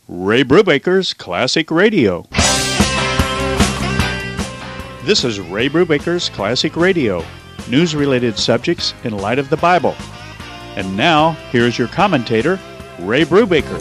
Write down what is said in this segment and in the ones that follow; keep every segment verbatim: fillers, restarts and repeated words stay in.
Ray Brubaker's Classic Radio. This is Ray Brubaker's Classic Radio, news-related subjects in light of the Bible. And now, here's your commentator, Ray Brubaker.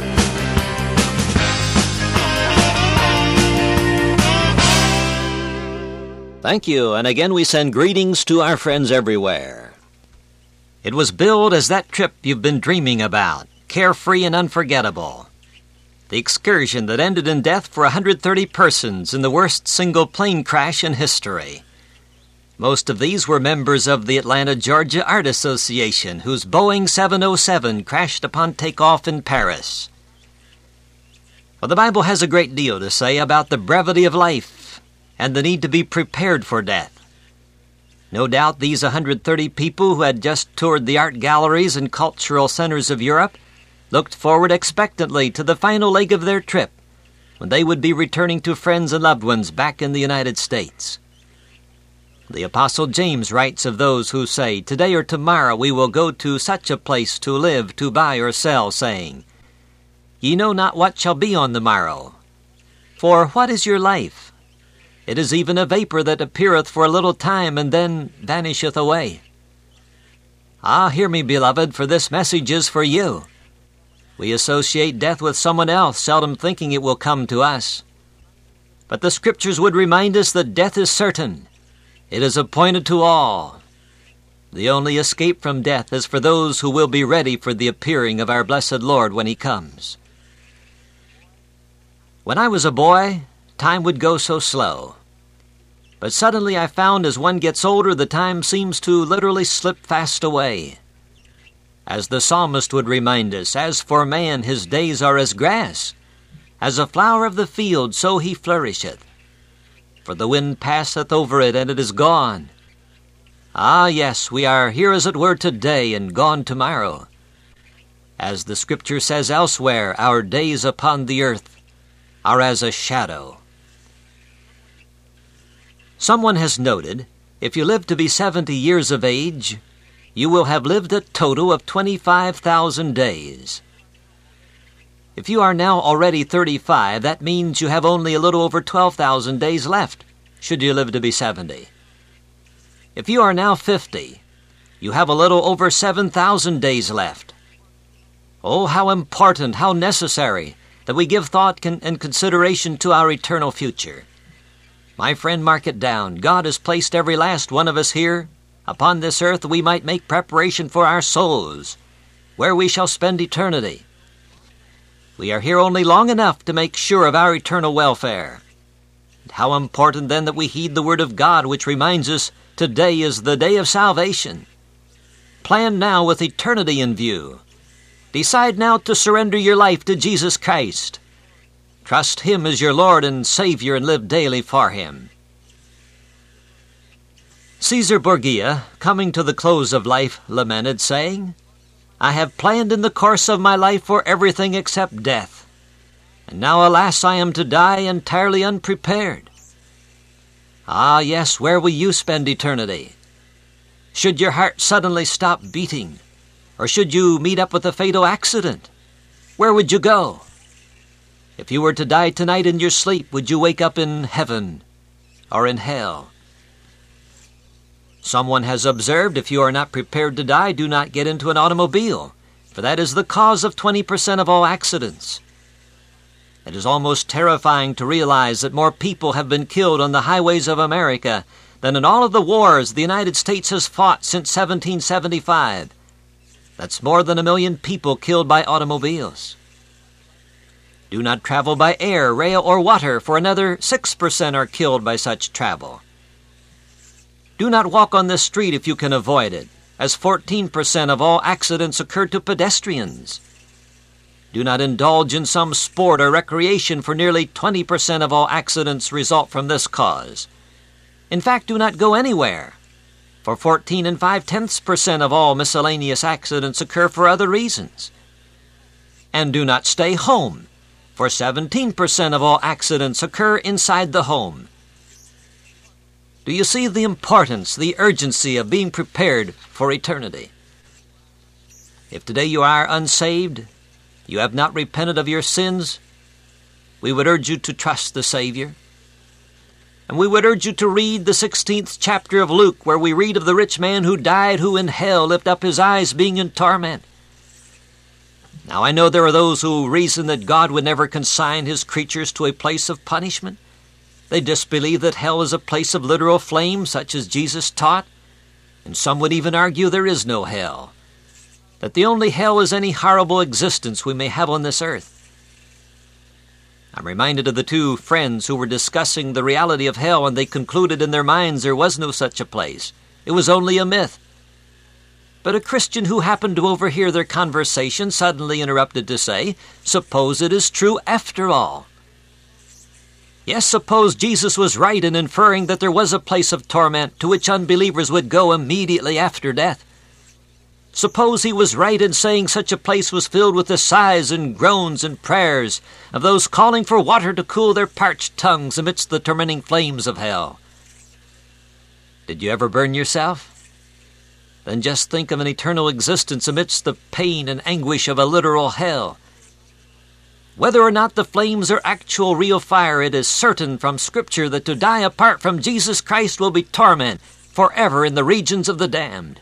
Thank you, and again we send greetings to our friends everywhere. It was billed as that trip you've been dreaming about, carefree and unforgettable. The excursion that ended in death for one hundred thirty persons in the worst single plane crash in history. Most of these were members of the Atlanta, Georgia Art Association, whose Boeing seven oh seven crashed upon takeoff in Paris. Well, the Bible has a great deal to say about the brevity of life and the need to be prepared for death. No doubt these one hundred thirty people who had just toured the art galleries and cultural centers of Europe looked forward expectantly to the final leg of their trip, when they would be returning to friends and loved ones back in the United States. The Apostle James writes of those who say, "Today or tomorrow we will go to such a place to live, to buy or sell, saying, Ye know not what shall be on the morrow. For what is your life? It is even a vapor that appeareth for a little time, and then vanisheth away." Ah, hear me, beloved, for this message is for you. We associate death with someone else, seldom thinking it will come to us. But the Scriptures would remind us that death is certain. It is appointed to all. The only escape from death is for those who will be ready for the appearing of our blessed Lord when He comes. When I was a boy, time would go so slow. But suddenly I found as one gets older, the time seems to literally slip fast away. As the psalmist would remind us, "As for man, his days are as grass. As a flower of the field, so he flourisheth. For the wind passeth over it, and it is gone." Ah, yes, we are here as it were today, and gone tomorrow. As the Scripture says elsewhere, our days upon the earth are as a shadow. Someone has noted, if you live to be seventy years of age, you will have lived a total of twenty-five thousand days. If you are now already thirty-five, that means you have only a little over twelve thousand days left, should you live to be seventy. If you are now fifty, you have a little over seven thousand days left. Oh, how important, how necessary that we give thought and consideration to our eternal future. My friend, mark it down. God has placed every last one of us here upon this earth that we might make preparation for our souls, where we shall spend eternity. We are here only long enough to make sure of our eternal welfare. And how important then that we heed the Word of God, which reminds us today is the day of salvation. Plan now with eternity in view. Decide now to surrender your life to Jesus Christ. Trust Him as your Lord and Savior and live daily for Him. Caesar Borgia, coming to the close of life, lamented, saying, "I have planned in the course of my life for everything except death. And now, alas, I am to die entirely unprepared." Ah, yes, where will you spend eternity? Should your heart suddenly stop beating, or should you meet up with a fatal accident, where would you go? If you were to die tonight in your sleep, would you wake up in heaven or in hell? Someone has observed, if you are not prepared to die, do not get into an automobile, for that is the cause of twenty percent of all accidents. It is almost terrifying to realize that more people have been killed on the highways of America than in all of the wars the United States has fought since seventeen seventy-five. That's more than a million people killed by automobiles. Do not travel by air, rail, or water, for another six percent are killed by such travel. Do not walk on the street if you can avoid it, as fourteen percent of all accidents occur to pedestrians. Do not indulge in some sport or recreation, for nearly twenty percent of all accidents result from this cause. In fact, do not go anywhere, for fourteen and five-tenths percent of all miscellaneous accidents occur for other reasons. And do not stay home, for seventeen percent of all accidents occur inside the home. Do you see the importance, the urgency of being prepared for eternity? If today you are unsaved, you have not repented of your sins, we would urge you to trust the Savior. And we would urge you to read the sixteenth chapter of Luke, where we read of the rich man who died, who in hell lifted up his eyes, being in torment. Now I know there are those who reason that God would never consign his creatures to a place of punishment. They disbelieve that hell is a place of literal flame, such as Jesus taught. And some would even argue there is no hell, that the only hell is any horrible existence we may have on this earth. I'm reminded of the two friends who were discussing the reality of hell, and they concluded in their minds there was no such a place. It was only a myth. But a Christian who happened to overhear their conversation suddenly interrupted to say, "Suppose it is true after all." Yes, suppose Jesus was right in inferring that there was a place of torment to which unbelievers would go immediately after death. Suppose he was right in saying such a place was filled with the sighs and groans and prayers of those calling for water to cool their parched tongues amidst the tormenting flames of hell. Did you ever burn yourself? Then just think of an eternal existence amidst the pain and anguish of a literal hell. Whether or not the flames are actual real fire, it is certain from Scripture that to die apart from Jesus Christ will be torment forever in the regions of the damned.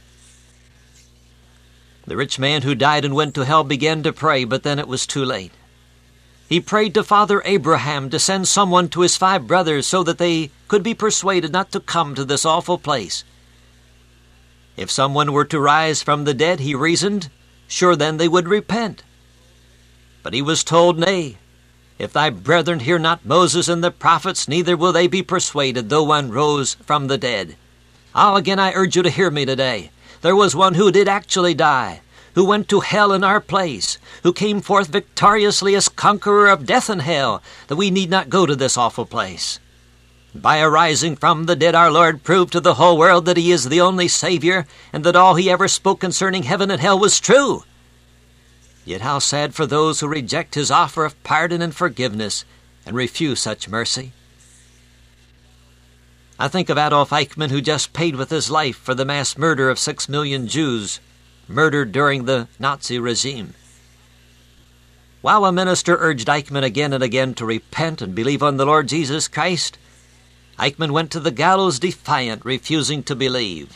The rich man who died and went to hell began to pray, but then it was too late. He prayed to Father Abraham to send someone to his five brothers so that they could be persuaded not to come to this awful place. If someone were to rise from the dead, he reasoned, sure then they would repent. But he was told, "Nay, if thy brethren hear not Moses and the prophets, neither will they be persuaded, though one rose from the dead." Ah, again I urge you to hear me today. There was one who did actually die, who went to hell in our place, who came forth victoriously as conqueror of death and hell, that we need not go to this awful place. By arising from the dead, our Lord proved to the whole world that he is the only Savior, and that all he ever spoke concerning heaven and hell was true. Yet how sad for those who reject his offer of pardon and forgiveness and refuse such mercy. I think of Adolf Eichmann, who just paid with his life for the mass murder of six million Jews murdered during the Nazi regime. While a minister urged Eichmann again and again to repent and believe on the Lord Jesus Christ, Eichmann went to the gallows defiant, refusing to believe.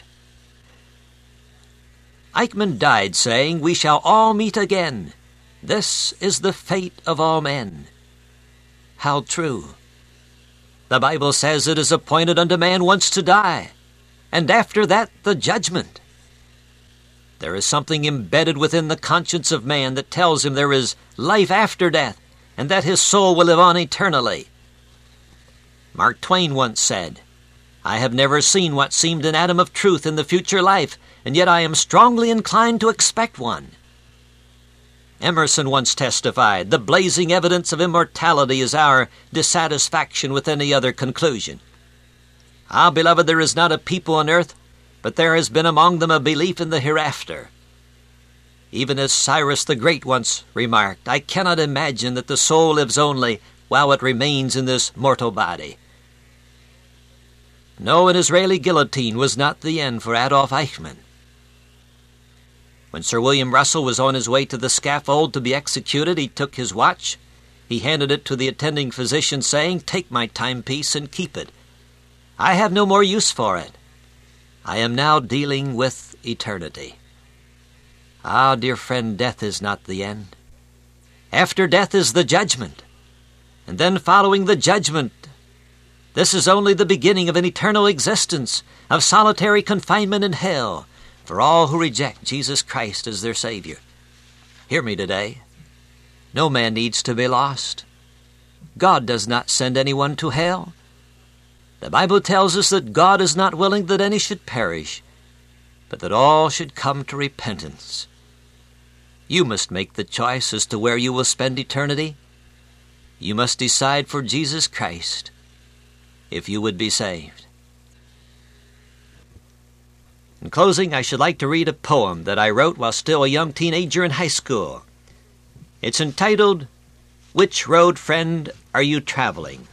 Eichmann died saying, "We shall all meet again. This is the fate of all men." How true. The Bible says it is appointed unto man once to die, and after that the judgment. There is something embedded within the conscience of man that tells him there is life after death, and that his soul will live on eternally. Mark Twain once said, "I have never seen what seemed an atom of truth in the future life, and yet I am strongly inclined to expect one." Emerson once testified, "The blazing evidence of immortality is our dissatisfaction with any other conclusion." Ah, beloved, there is not a people on earth, but there has been among them a belief in the hereafter. Even as Cyrus the Great once remarked, "I cannot imagine that the soul lives only while it remains in this mortal body." No, an Israeli guillotine was not the end for Adolf Eichmann. When Sir William Russell was on his way to the scaffold to be executed, he took his watch. He handed it to the attending physician, saying, "Take my timepiece and keep it. I have no more use for it. I am now dealing with eternity." Ah, dear friend, death is not the end. After death is the judgment. And then following the judgment, this is only the beginning of an eternal existence of solitary confinement in hell for all who reject Jesus Christ as their Savior. Hear me today. No man needs to be lost. God does not send anyone to hell. The Bible tells us that God is not willing that any should perish, but that all should come to repentance. You must make the choice as to where you will spend eternity. You must decide for Jesus Christ if you would be saved. In closing, I should like to read a poem that I wrote while still a young teenager in high school. It's entitled, "Which Road, Friend, Are You Traveling?"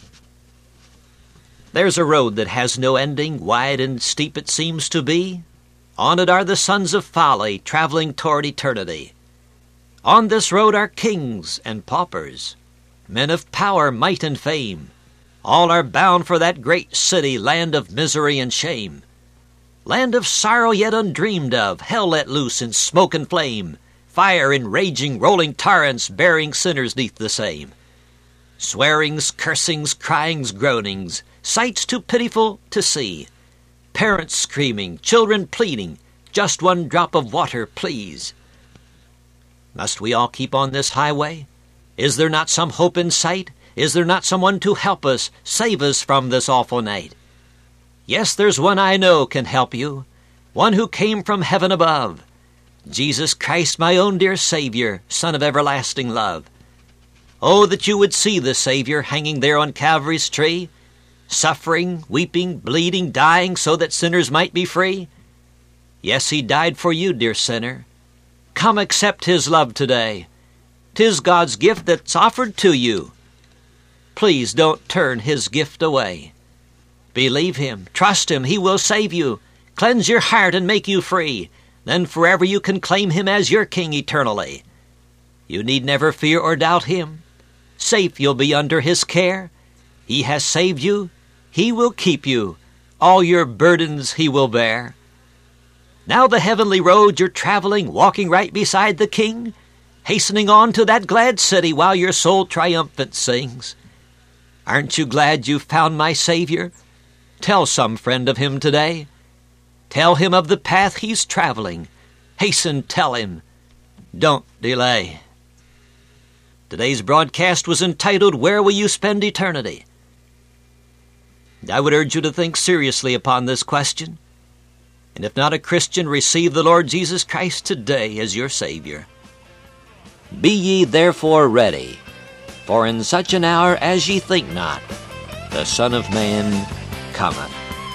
There's a road that has no ending, wide and steep it seems to be. On it are the sons of folly, traveling toward eternity. On this road are kings and paupers, men of power, might, and fame. All are bound for that great city, land of misery and shame. Land of sorrow yet undreamed of, hell let loose in smoke and flame, fire in raging, rolling torrents, bearing sinners neath the same. Swearings, cursings, cryings, groanings, sights too pitiful to see. Parents screaming, children pleading, just one drop of water, please. Must we all keep on this highway? Is there not some hope in sight? Is there not someone to help us, save us from this awful night? Yes, there's one I know can help you, one who came from heaven above, Jesus Christ, my own dear Savior, Son of everlasting love. Oh, that you would see the Savior hanging there on Calvary's tree, suffering, weeping, bleeding, dying, so that sinners might be free. Yes, he died for you, dear sinner. Come accept his love today. 'Tis God's gift that's offered to you. Please don't turn his gift away. Believe him, trust him, he will save you, cleanse your heart and make you free. Then forever you can claim him as your king eternally. You need never fear or doubt him. Safe you'll be under his care. He has saved you, he will keep you. All your burdens he will bear. Now the heavenly road you're traveling, walking right beside the King, hastening on to that glad city while your soul triumphant sings. Aren't you glad you found my Savior? Tell some friend of him today. Tell him of the path he's traveling. Hasten, tell him. Don't delay. Today's broadcast was entitled, Where Will You Spend Eternity? I would urge you to think seriously upon this question. And if not a Christian, receive the Lord Jesus Christ today as your Savior. Be ye therefore ready, for in such an hour as ye think not, the Son of Man cometh.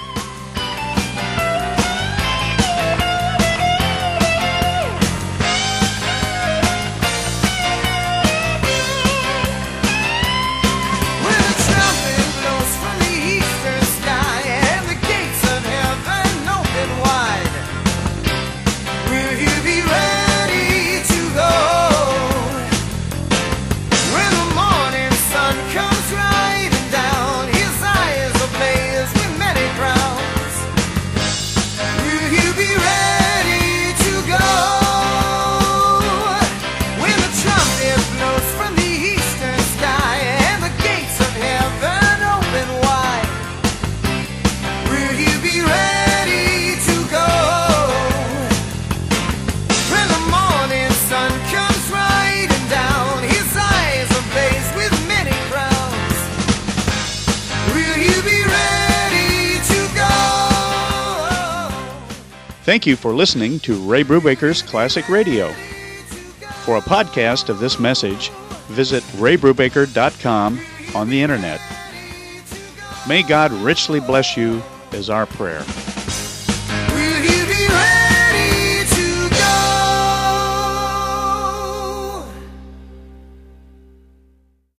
Thank you for listening to Ray Brubaker's Classic Radio. For a podcast of this message, visit ray brubaker dot com on the internet. May God richly bless you is our prayer.